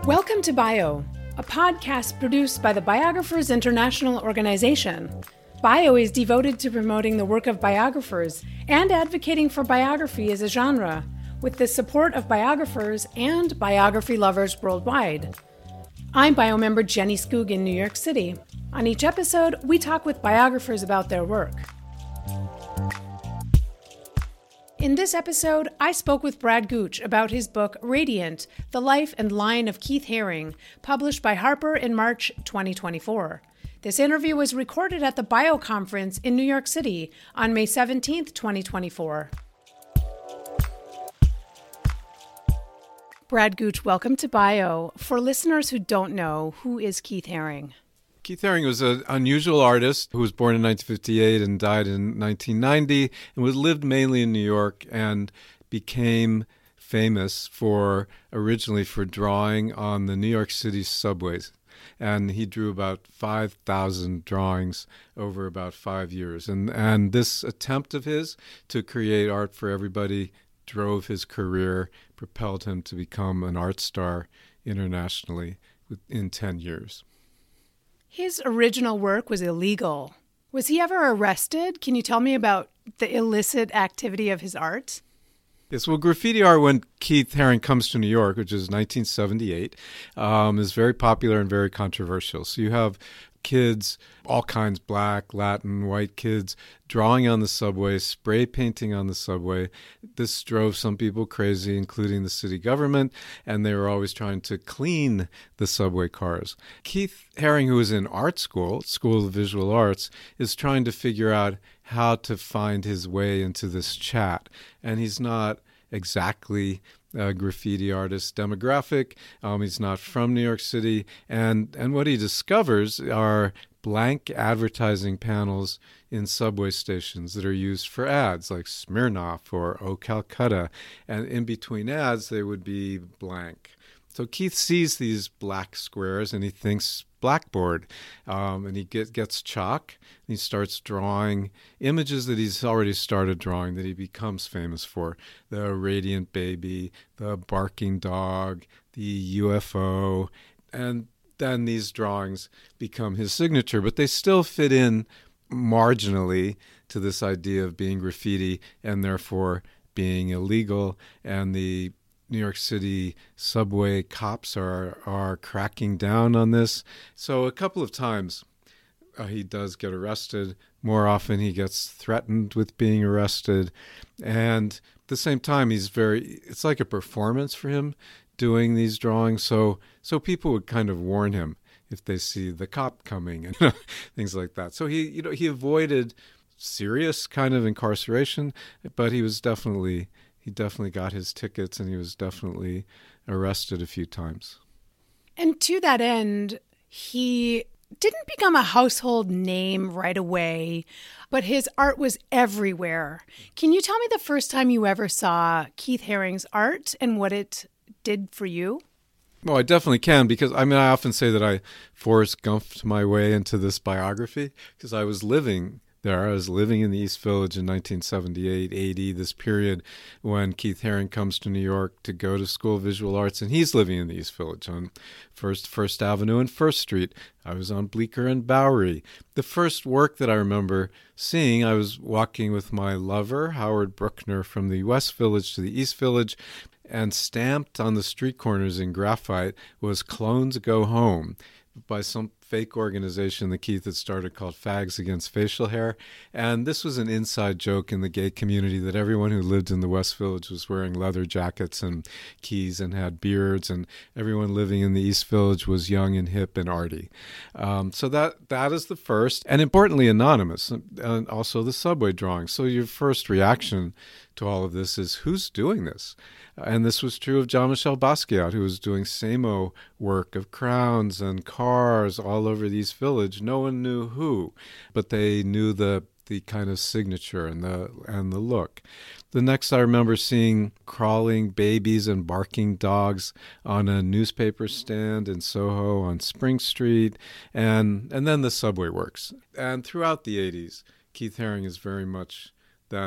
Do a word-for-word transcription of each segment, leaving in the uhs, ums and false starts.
Welcome to Bio, a podcast produced by the Biographers International Organization. Bio is devoted to promoting the work of biographers and advocating for biography as a genre, with the support of biographers and biography lovers worldwide. I'm Bio member Jenny Skoog in New York City. On each episode, we talk with biographers about their work. In this episode, I spoke with Brad Gooch about his book Radiant, The Life and Line of Keith Haring, published by Harper in March twenty twenty-four. This interview was recorded at the Bio Conference in New York City on May seventeenth, twenty twenty-four. Brad Gooch, welcome to Bio. For listeners who don't know, who is Keith Haring? Keith Haring was an unusual artist who was born in nineteen fifty-eight and died in nineteen ninety and was lived mainly in New York and became famous for originally for drawing on the New York City subways. And he drew about five thousand drawings over about five years. And, and this attempt of his to create art for everybody drove his career, propelled him to become an art star internationally within ten years. His original work was illegal. Was he ever arrested? Can you tell me about the illicit activity of his art? Yes, well, graffiti art, when Keith Haring comes to New York, which is nineteen seventy-eight, um, is very popular and very controversial. So you have kids, all kinds, black, Latin, white kids, drawing on the subway, spray painting on the subway. This drove some people crazy, including the city government, and they were always trying to clean the subway cars. Keith Haring, who is in art school, School of Visual Arts, is trying to figure out how to find his way into this chat. And he's not exactly a graffiti artist demographic. Um, he's not from New York City. And, and what he discovers are blank advertising panels in subway stations that are used for ads, like Smirnoff or Oh Calcutta. And in between ads, they would be blank. So Keith sees these black squares and he thinks blackboard, um, and he get, gets chalk and he starts drawing images that he's already started drawing that he becomes famous for. The radiant baby, the barking dog, the U F O, and then these drawings become his signature, but they still fit in marginally to this idea of being graffiti and therefore being illegal, and the New York City subway cops are are cracking down on this. So a couple of times uh, he does get arrested. More often he gets threatened with being arrested. And at the same time, he's very, it's like a performance for him doing these drawings. So so people would kind of warn him if they see the cop coming and you know, things like that. So he, you know, he avoided serious kind of incarceration, but he was definitely He definitely got his tickets, and he was definitely arrested a few times. And to that end, he didn't become a household name right away, but his art was everywhere. Can you tell me the first time you ever saw Keith Haring's art and what it did for you? Well, I definitely can, because I mean, I often say that I Forrest Gumped my way into this biography because I was living there. I was living in the East Village in nineteen seventy-eight, eighty, this period when Keith Haring comes to New York to go to School of Visual Arts, and he's living in the East Village on First First Avenue and First Street. I was on Bleecker and Bowery. The first work that I remember seeing, I was walking with my lover, Howard Bruckner, from the West Village to the East Village, and stamped on the street corners in graphite was "Clones Go Home" by some fake organization that Keith had started called Fags Against Facial Hair. And this was an inside joke in the gay community that everyone who lived in the West Village was wearing leather jackets and keys and had beards, and everyone living in the East Village was young and hip and arty. Um, so that that is the first, and importantly anonymous, and also the subway drawing. So your first reaction to all of this is, who's doing this? And this was true of Jean-Michel Basquiat, who was doing Samo work of crowns and cars all over the East Village. No one knew who, but they knew the the kind of signature and the and the look. The next, I remember seeing crawling babies and barking dogs on a newspaper stand in Soho on Spring Street, and and then the subway works. And throughout the eighties, Keith Haring is very much then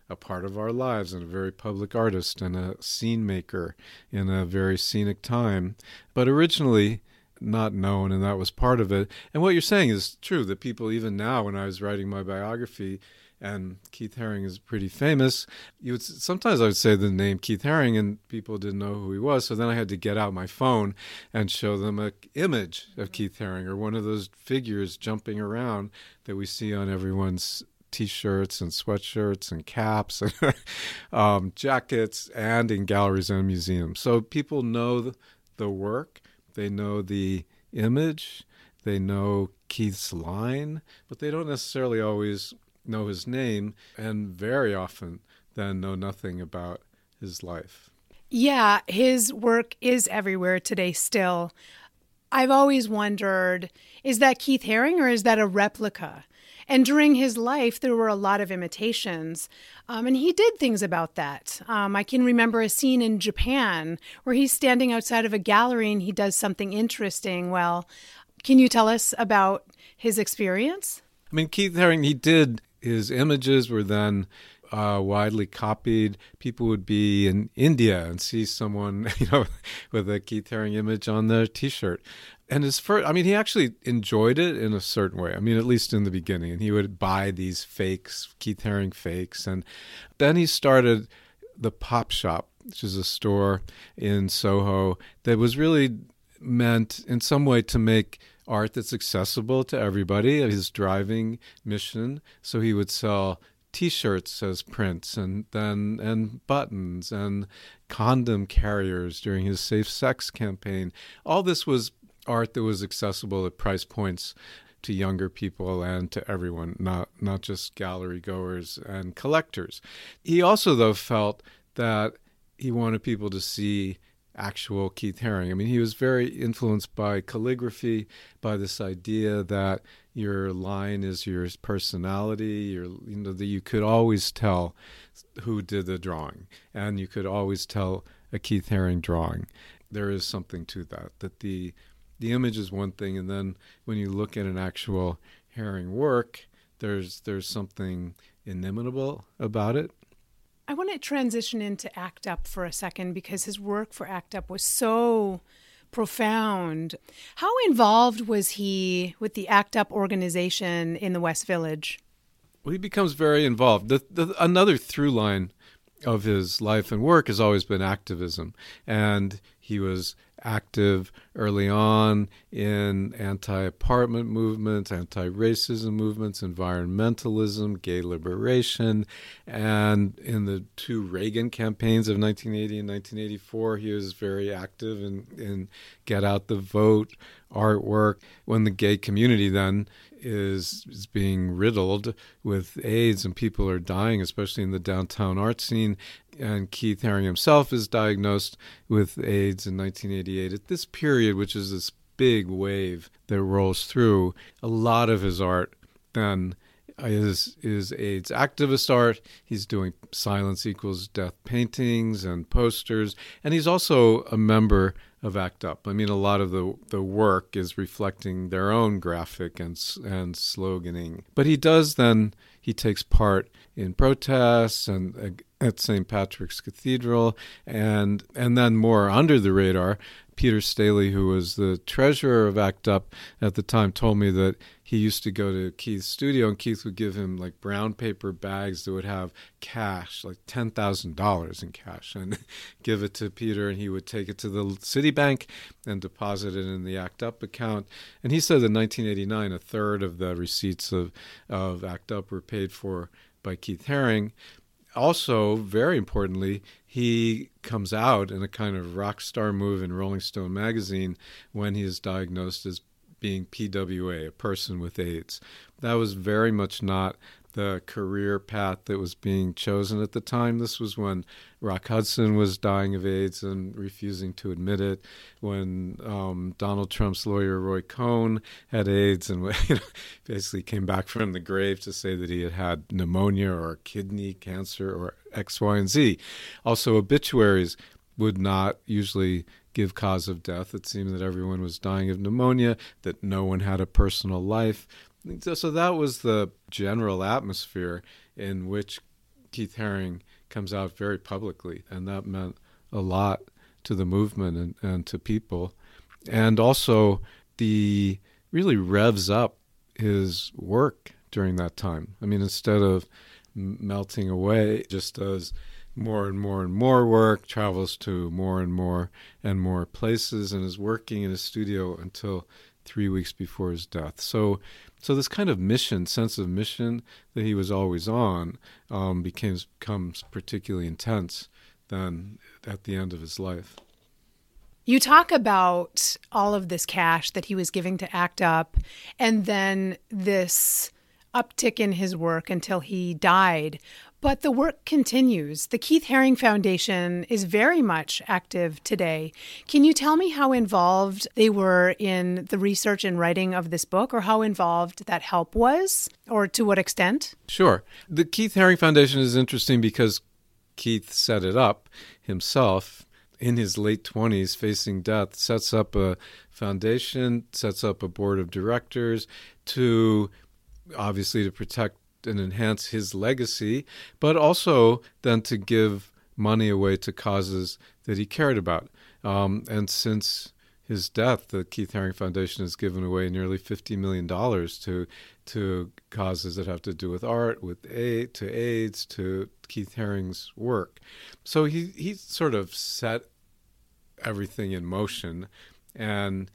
a part of our lives and a very public artist and a scene maker in a very scenic time, but originally not known, and that was part of it. And what you're saying is true, that people, even now, when I was writing my biography, and Keith Haring is pretty famous, you would sometimes I would say the name Keith Haring and people didn't know who he was, so then I had to get out my phone and show them an image of Keith Haring, or one of those figures jumping around that we see on everyone's T-shirts and sweatshirts and caps and um, jackets, and in galleries and museums. So people know the, the work, they know the image, they know Keith's line, but they don't necessarily always know his name, and very often then know nothing about his life. Yeah, his work is everywhere today still. I've always wondered, is that Keith Haring or is that a replica? And during his life, there were a lot of imitations, um, and he did things about that. Um, I can remember a scene in Japan where he's standing outside of a gallery and he does something interesting. Well, can you tell us about his experience? I mean, Keith Haring, he did, his images were then uh, widely copied. People would be in India and see someone, you know, with a Keith Haring image on their T-shirt. And his first, I mean, he actually enjoyed it in a certain way. I mean, at least in the beginning. And he would buy these fakes, Keith Haring fakes. And then he started the Pop Shop, which is a store in Soho that was really meant in some way to make art that's accessible to everybody, his driving mission. So he would sell T-shirts as prints, and then and buttons and condom carriers during his safe sex campaign. All this was art that was accessible at price points to younger people and to everyone, not not just gallery goers and collectors. He also, though, felt that he wanted people to see actual Keith Haring. I mean, he was very influenced by calligraphy, by this idea that your line is your personality, your, you know, that you could always tell who did the drawing, and you could always tell a Keith Haring drawing. There is something to that, that the the image is one thing, and then when you look at an actual Haring work, there's there's something inimitable about it. I want to transition into ACT UP for a second, because his work for ACT UP was so profound. How involved was he with the ACT UP organization in the West Village? Well, he becomes very involved. The, the, another through line of his life and work has always been activism. And he was active early on in anti-apartment movements, anti-racism movements, environmentalism, gay liberation. And in the two Reagan campaigns of nineteen eighty and nineteen eighty-four, he was very active in, in Get Out the Vote artwork. When the gay community then is, is being riddled with AIDS and people are dying, especially in the downtown art scene, and Keith Haring himself is diagnosed with AIDS in nineteen eighty-eight. At this period, which is this big wave that rolls through, a lot of his art then is, is AIDS activist art. He's doing Silence Equals Death paintings and posters, and he's also a member of ACT UP. I mean, a lot of the, the work is reflecting their own graphic and and sloganing. But he does then, he takes part in protests and uh, at Saint Patrick's Cathedral, and and then more under the radar, Peter Staley, who was the treasurer of ACT UP at the time, told me that he used to go to Keith's studio, and Keith would give him like brown paper bags that would have cash, like ten thousand dollars in cash, and give it to Peter, and he would take it to the Citibank and deposit it in the ACT UP account. And he said in nineteen eighty-nine, a third of the receipts of, of ACT UP were paid for by Keith Haring. Also, very importantly, he comes out in a kind of rock star move in Rolling Stone magazine when he is diagnosed as being P W A, a person with AIDS. That was very much not the career path that was being chosen at the time. This was when Rock Hudson was dying of AIDS and refusing to admit it, when um, Donald Trump's lawyer Roy Cohn had AIDS and you know, basically came back from the grave to say that he had had pneumonia or kidney cancer or X, Y, and Z. Also, obituaries would not usually give cause of death. It seemed that everyone was dying of pneumonia, that no one had a personal life. So that was the general atmosphere in which Keith Haring comes out very publicly, and that meant a lot to the movement and, and to people. And also, the really revs up his work during that time. I mean, instead of m- melting away, just does more and more and more work, travels to more and more and more places, and is working in his studio until three weeks before his death. So so this kind of mission, sense of mission that he was always on, um, became, becomes particularly intense then at the end of his life. You talk about all of this cash that he was giving to ACT UP, and then this uptick in his work until he died. But the work continues. The Keith Haring Foundation is very much active today. Can you tell me how involved they were in the research and writing of this book, or how involved that help was, or to what extent? Sure. The Keith Haring Foundation is interesting because Keith set it up himself in his late twenties, facing death, sets up a foundation, sets up a board of directors to, obviously, to protect and enhance his legacy, but also then to give money away to causes that he cared about. Um, and since his death, the Keith Haring Foundation has given away nearly fifty million dollars to to causes that have to do with art, with aid, to AIDS, to Keith Haring's work. So he, he sort of set everything in motion, and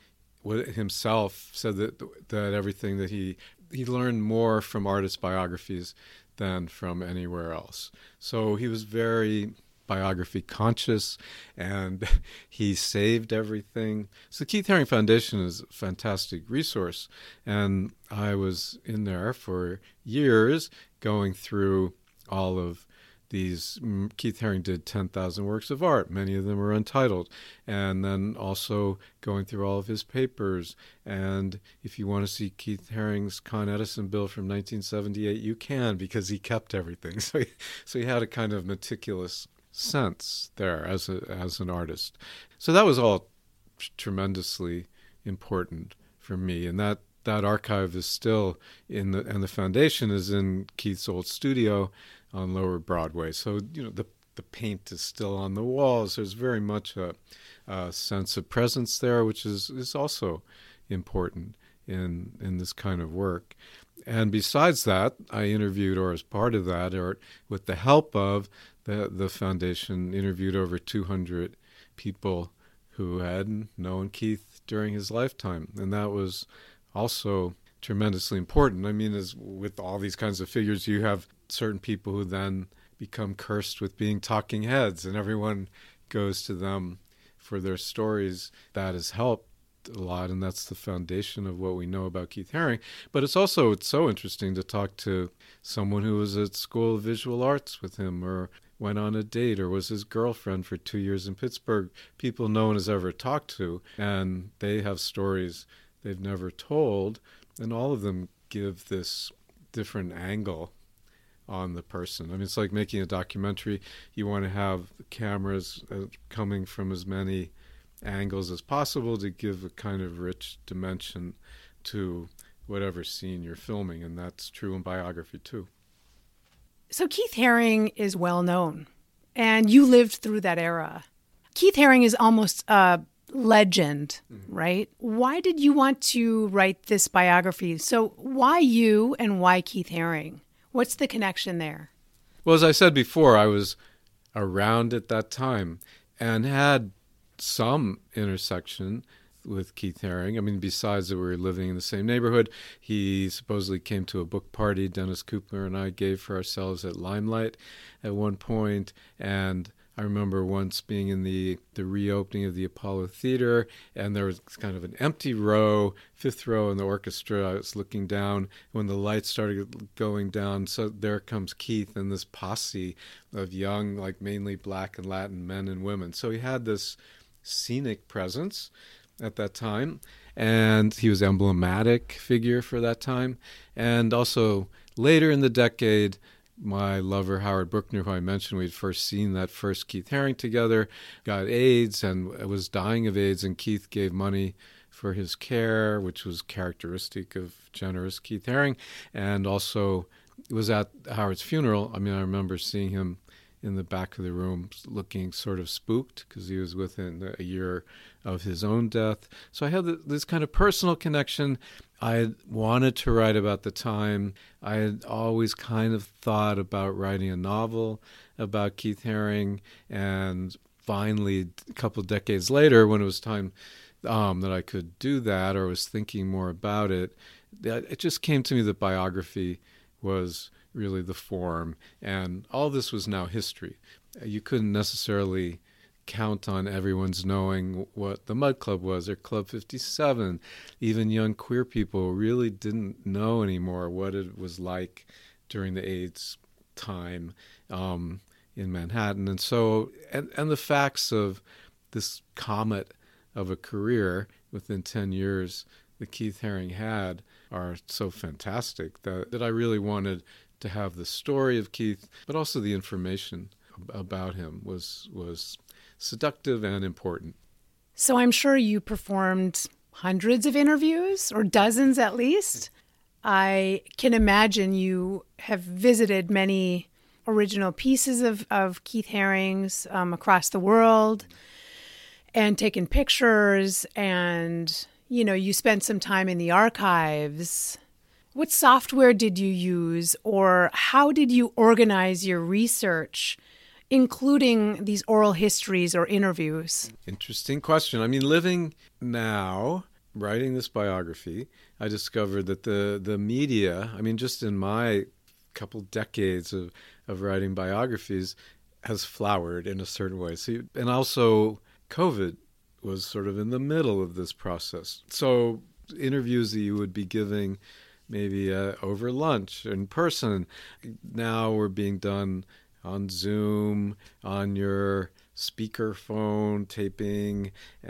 himself said that that everything that he he learned more from artist biographies than from anywhere else. So he was very biography conscious, and he saved everything. So the Keith Haring Foundation is a fantastic resource, and I was in there for years going through all of these. Keith Haring did ten thousand works of art. Many of them are untitled. And then also going through all of his papers. And if you want to see Keith Haring's Con Edison bill from nineteen seventy-eight, you can, because he kept everything. So he, so he had a kind of meticulous sense there as a, as an artist. So that was all tremendously important for me. And that, that archive is still in the, and the foundation is in Keith's old studio on Lower Broadway. So, you know, the the paint is still on the walls. There's very much a, a sense of presence there, which is, is also important in in this kind of work. And besides that, I interviewed, or as part of that, or with the help of the, the foundation, interviewed over two hundred people who had known Keith during his lifetime. And that was also tremendously important. I mean, as with all these kinds of figures, you have certain people who then become cursed with being talking heads, and everyone goes to them for their stories. That has helped a lot, and that's the foundation of what we know about Keith Haring. But it's also, it's so interesting to talk to someone who was at School of Visual Arts with him, or went on a date, or was his girlfriend for two years in Pittsburgh, people no one has ever talked to, and they have stories they've never told, and all of them give this different angle on the person. I mean, it's like making a documentary. You want to have cameras uh, coming from as many angles as possible to give a kind of rich dimension to whatever scene you're filming, and that's true in biography too. So Keith Haring is well known, and you lived through that era. Keith Haring is almost a legend, mm-hmm. right? Why did you want to write this biography? So why you, and why Keith Haring? What's the connection there? Well, as I said before, I was around at that time and had some intersection with Keith Haring. I mean, besides that we were living in the same neighborhood, he supposedly came to a book party Dennis Cooper and I gave for ourselves at Limelight at one point, and I remember once being in the, the reopening of the Apollo Theater, and there was kind of an empty row, fifth row in the orchestra. I was looking down when the lights started going down. So there comes Keith and this posse of young, like mainly black and Latin men and women. So he had this scenic presence at that time, and he was an emblematic figure for that time. And also later in the decade, my lover, Howard Brookner, who I mentioned, we'd first seen that first Keith Haring together, got AIDS and was dying of AIDS, and Keith gave money for his care, which was characteristic of generous Keith Haring, and also was at Howard's funeral. I mean, I remember seeing him in the back of the room looking sort of spooked because he was within a year of his own death. So I had this kind of personal connection. I had wanted to write about the time. I had always kind of thought about writing a novel about Keith Haring. And finally, a couple of decades later, when it was time um, that I could do that or was thinking more about it, it just came to me that biography was really the form, and all this was now history. You couldn't necessarily count on everyone's knowing what the Mud Club was or Club fifty-seven. Even young queer people really didn't know anymore what it was like during the AIDS time um, in Manhattan. And so, and, and the facts of this comet of a career within ten years that Keith Haring had are so fantastic that, that I really wanted to have the story of Keith, but also the information about him was was seductive and important. So I'm sure you performed hundreds of interviews, or dozens at least. I can imagine you have visited many original pieces of, of Keith Haring's um, across the world and taken pictures, and, you know, you spent some time in the archives. What software did you use, or how did you organize your research, including these oral histories or interviews? Interesting question. I mean, living now, writing this biography, I discovered that the, the media, I mean, just in my couple decades of, of writing biographies, has flowered in a certain way. So, and also COVID was sort of in the middle of this process. So interviews that you would be giving maybe uh, over lunch in person, now were being done on Zoom, on your speakerphone taping,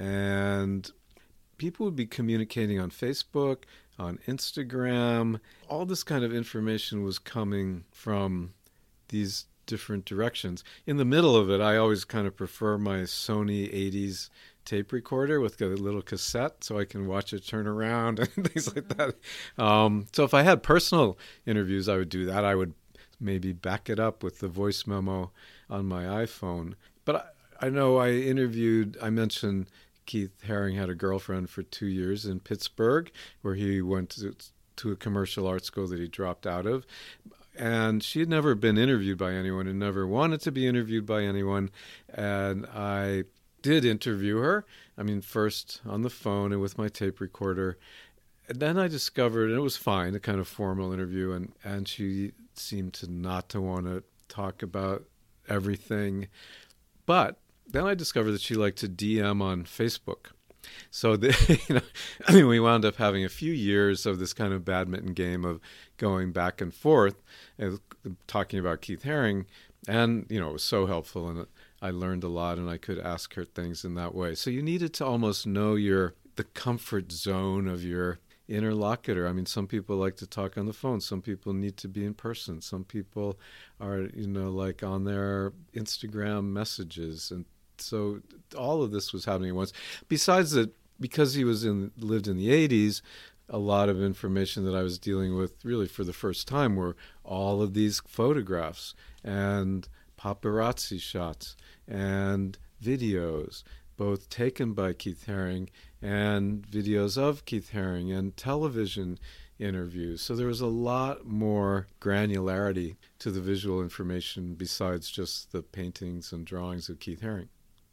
and people would be communicating on Facebook, on Instagram. All this kind of information was coming from these different directions. In the middle of it, I always kind of prefer my Sony eighties tape recorder with a little cassette so I can watch it turn around and things like that. Um, so if I had personal interviews, I would do that. I would maybe back it up with the voice memo on my iPhone. But I, I know I interviewed, I mentioned Keith Haring had a girlfriend for two years in Pittsburgh, where he went to, to a commercial art school that he dropped out of. And she had never been interviewed by anyone and never wanted to be interviewed by anyone. And I did interview her. I mean, first on the phone and with my tape recorder. And then I discovered, and it was fine, a kind of formal interview, and, and she seemed to not to want to talk about everything. But then I discovered that she liked to D M on Facebook. So the, you know, I mean, we wound up having a few years of this kind of badminton game of going back and forth, and talking about Keith Haring, and you know, it was so helpful, and I learned a lot, and I could ask her things in that way. So you needed to almost know your the comfort zone of your interlocutor. I mean, some people like to talk on the phone. Some people need to be in person. Some people are, you know, like on their Instagram messages, and so all of this was happening at once. Besides that, because he was in lived in the eighties, a lot of information that I was dealing with really for the first time were all of these photographs and paparazzi shots and videos, both taken by Keith Haring and videos of Keith Haring and television interviews. So there was a lot more granularity to the visual information besides just the paintings and drawings of Keith Haring.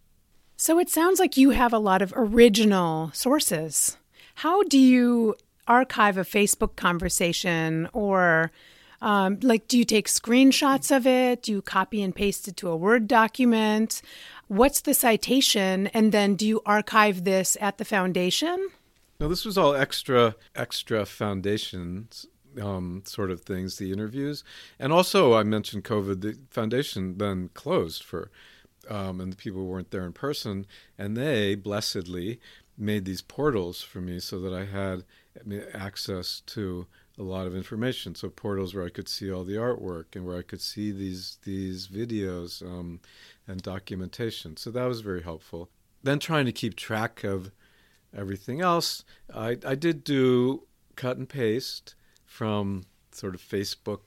So it sounds like you have a lot of original sources. How do you archive a Facebook conversation, or um, like, do you take screenshots of it? Do you copy and paste it to a Word document? What's the citation? And then do you archive this at the foundation? No, this was all extra, extra foundations um, sort of things, the interviews. And also, I mentioned COVID, the foundation then closed for Um, and the people weren't there in person, and they blessedly made these portals for me so that I had access to a lot of information. So portals where I could see all the artwork and where I could see these these videos um, and documentation. So that was very helpful. Then trying to keep track of everything else, I, I did do cut and paste from sort of Facebook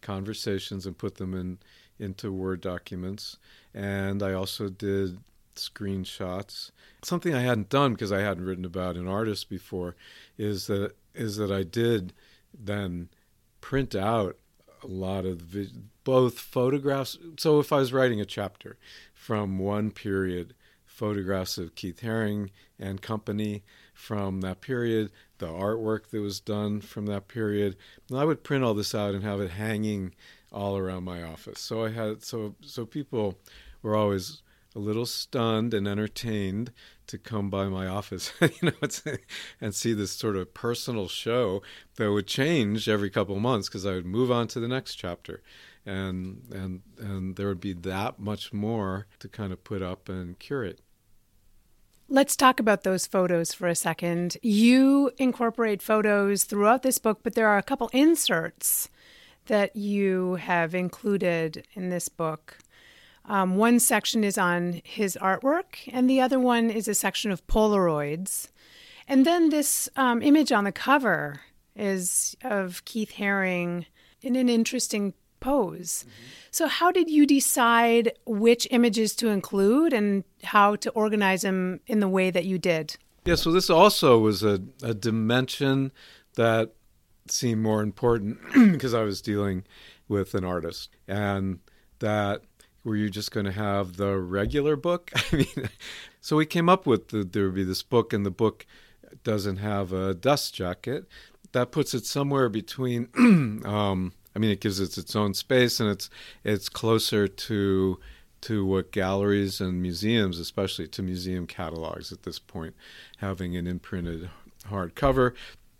conversations and put them in into Word documents. And I also did screenshots. Something I hadn't done because I hadn't written about an artist before is that is that I did then print out a lot of vi- both photographs. So if I was writing a chapter from one period, photographs of Keith Haring and company from that period, the artwork that was done from that period, and I would print all this out and have it hanging all around my office. So I had so so people were always a little stunned and entertained to come by my office, you know, it's, and see this sort of personal show that would change every couple of months because I would move on to the next chapter, and and and there would be that much more to kind of put up and curate. Let's talk about those photos for a second. You incorporate photos throughout this book, but there are a couple inserts that you have included in this book. Um, one section is on his artwork, and the other one is a section of Polaroids. And then this um, image on the cover is of Keith Haring in an interesting pose. Mm-hmm. So how did you decide which images to include and how to organize them in the way that you did? Yeah, so this also was a, a dimension that seemed more important because I was dealing with an artist, and that were you just going to have the regular book? I mean, so we came up with the, there would be this book, and the book doesn't have a dust jacket. That puts it somewhere between, um, I mean, it gives it its own space, and it's it's closer to to what galleries and museums, especially to museum catalogs at this point, having an imprinted hardcover.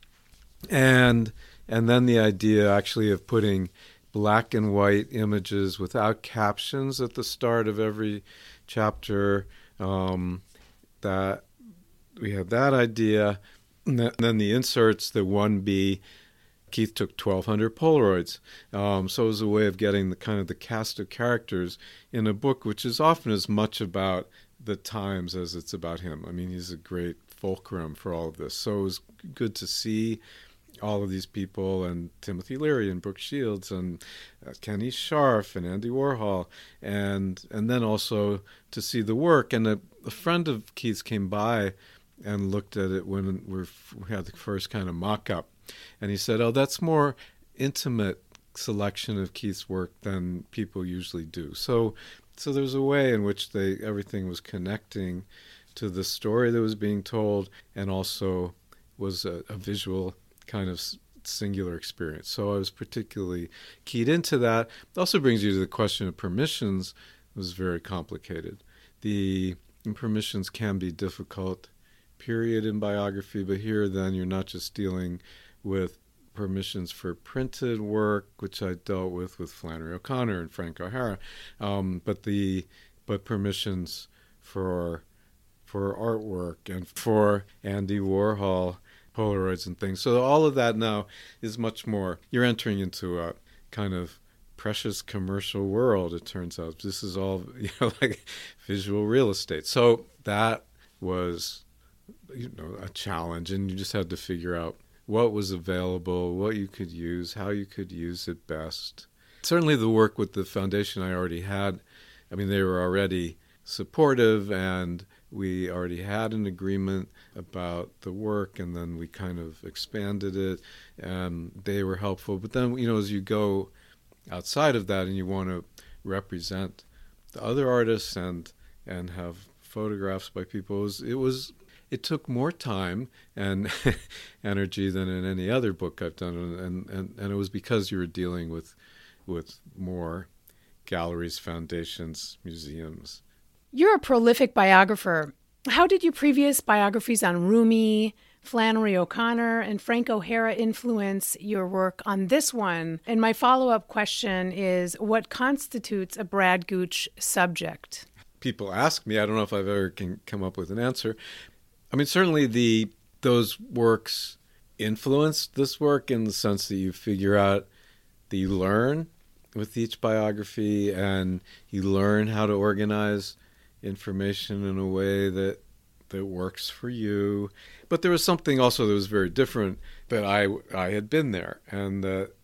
And and then the idea actually of putting black and white images without captions at the start of every chapter. Um, that we had that idea. And then the inserts, the one B, Keith took twelve hundred Polaroids. Um, so it was a way of getting the kind of the cast of characters in a book, which is often as much about the times as it's about him. I mean, he's a great fulcrum for all of this. So it was good to see all of these people, and Timothy Leary and Brooke Shields and uh, Kenny Scharf and Andy Warhol, and and then also to see the work. And a, a friend of Keith's came by and looked at it when we're, we had the first kind of mock-up, and he said, "Oh, that's more intimate selection of Keith's work than people usually do." So, so there's a way in which they everything was connecting to the story that was being told, and also was a, a visual kind of singular experience. So I was particularly keyed into that. It also brings you to the question of permissions. It was very complicated. The permissions can be difficult, period, in biography, but here then you're not just dealing with permissions for printed work, which I dealt with with Flannery O'Connor and Frank O'Hara, um, but the but permissions for for artwork and for Andy Warhol Polaroids and things. So all of that now is much more, you're entering into a kind of precious commercial world, it turns out. This is all, you know, like visual real estate. So that was, you know, a challenge, and you just had to figure out what was available, what you could use, how you could use it best. Certainly the work with the foundation I already had, I mean, they were already supportive, and we already had an agreement about the work, and then we kind of expanded it, and they were helpful. But then, you know, as you go outside of that and you want to represent the other artists and and have photographs by people, it was, it, was, it took more time and energy than in any other book I've done, and, and, and it was because you were dealing with with more galleries, foundations, museums. You're a prolific biographer. How did your previous biographies on Rumi, Flannery O'Connor, and Frank O'Hara influence your work on this one? And my follow-up question is, what constitutes a Brad Gooch subject? People ask me, I don't know if I've ever can come up with an answer. I mean, certainly the those works influenced this work in the sense that you figure out, that you learn with each biography, and you learn how to organize information in a way that that works for you. But there was something also that was very different, that I I had been there, and that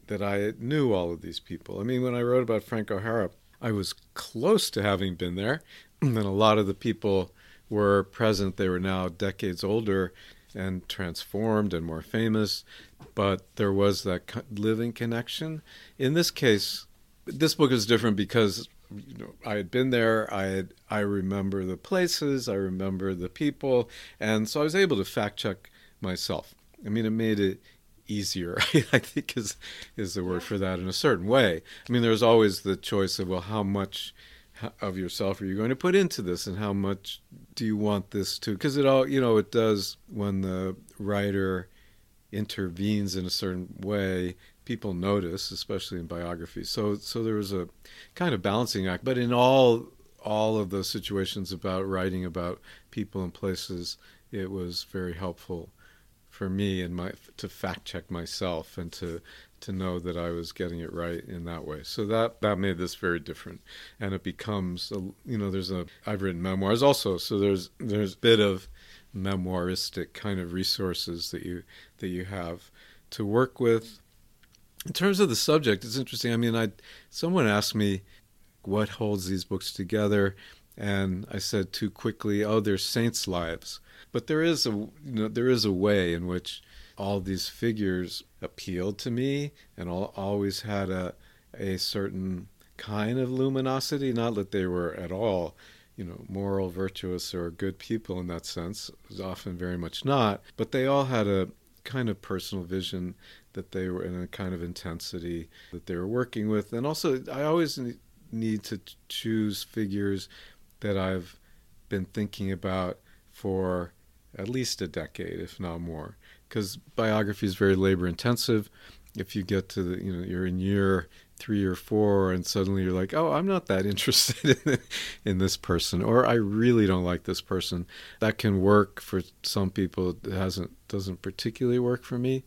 that I knew all of these people. I mean, when I wrote about Frank O'Hara, I was close to having been there, and a lot of the people were present. They were now decades older and transformed and more famous, but there was that living connection. In this case, this book is different because you know, I had been there, I had, I remember the places, I remember the people, and so I was able to fact-check myself. I mean, it made it easier, I think is is the word for that in a certain way. I mean, there's always the choice of, well, how much of yourself are you going to put into this, and how much do you want this to, because it all, you know, it does, when the writer intervenes in a certain way, people notice, especially in biographies. So so there was a kind of balancing act. But in all all of those situations about writing about people and places, it was very helpful for me and my to fact check myself and to to know that I was getting it right in that way. So that that made this very different. And it becomes a, you know, there's a I've written memoirs also, so there's there's a bit of memoiristic kind of resources that you that you have to work with. In terms of the subject, it's interesting. I mean, I someone asked me what holds these books together, and I said too quickly, "Oh, they're saints' lives." But there is a you know there is a way in which all these figures appealed to me, and all, always had a a certain kind of luminosity. Not that they were at all, you know, moral, virtuous, or good people in that sense. It was often very much not. But they all had a kind of personal vision that they were in, a kind of intensity that they were working with. And also, I always need to choose figures that I've been thinking about for at least a decade, if not more, because biography is very labor intensive. If you get to the, you know, you're in year three or four and suddenly you're like, oh, I'm not that interested in, in this person, or I really don't like this person. That can work for some people. It hasn't, doesn't particularly work for me.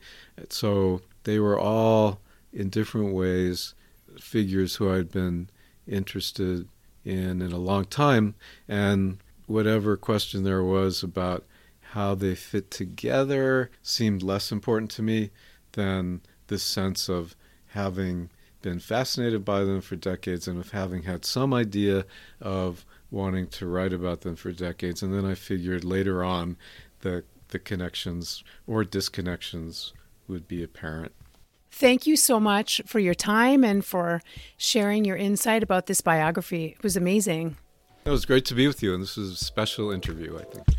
So they were all in different ways figures who I'd been interested in in a long time. And whatever question there was about how they fit together seemed less important to me than this sense of having been fascinated by them for decades and of having had some idea of wanting to write about them for decades. And then I figured later on that the connections or disconnections would be apparent. Thank you so much for your time and for sharing your insight about this biography. It was amazing. It was great to be with you, and this was a special interview, I think.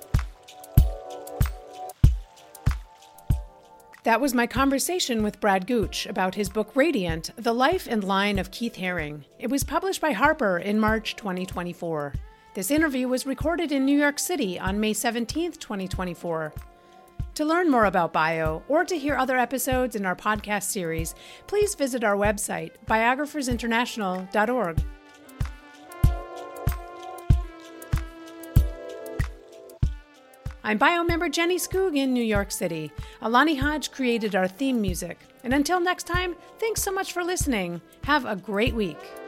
That was my conversation with Brad Gooch about his book Radiant, The Life and Line of Keith Haring. It was published by Harper in March twenty twenty-four. This interview was recorded in New York City on May seventeenth, twenty twenty-four. To learn more about Bio or to hear other episodes in our podcast series, please visit our website, biographers international dot org. I'm Bio member Jenny Skoog in New York City. Alani Hodge created our theme music. And until next time, thanks so much for listening. Have a great week.